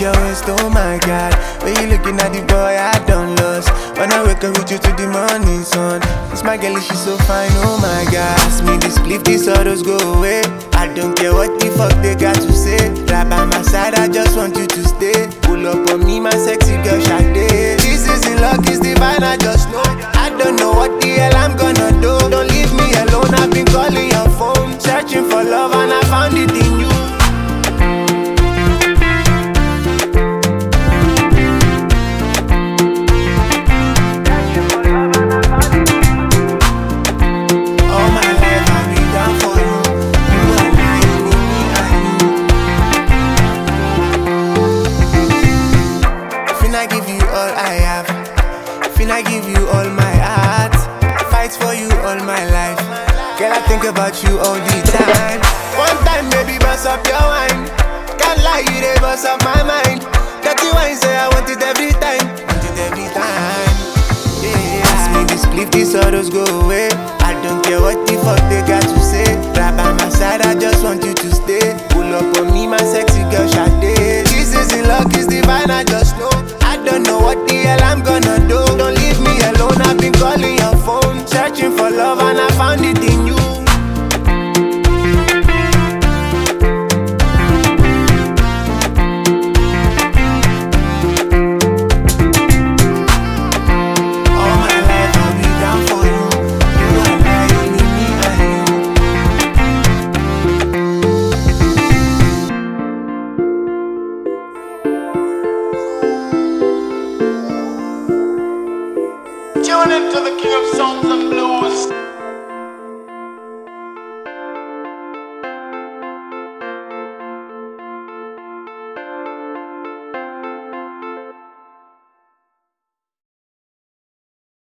your waist, oh my God. When you looking at the boy, I done lost. When I wake up with you to the morning sun. It's my girl, she's so fine, oh my God. Ask me this cliff, these sorrows go away. I don't care what the fuck they got to say. Right by my side, I just want you to stay. Pull up on me, my sexy girl, Sade. This isn't luck, it's divine, I just know. I don't know what the hell I'm gonna do. Don't leave me alone, I've been calling your phone. Searching for love and I found it in you. All my life I've been down for you. You and I, only me and you. Finna give you all I have. Finna give you all my heart. Fight for you all my life. Girl, I think about you all the time. One time, baby, bust up your wine. Can't lie, you they bust up my mind. Dirty wine, say I want it every time. Want it every time. Yeah, ask me this cliff, these sorrows go away. I don't care what the fuck they got to say. Right by my side, I just want you to stay. Pull up on me, my sexy girl, Sade. This isn't luck, it's divine, I just know. I don't know what the hell I'm gonna do. Don't leave me alone, I've been calling your phone. Searching for love and I found it in you. All my life I'll be down for you. You and I, only me and you. Tune into the King of Sounds and Blues.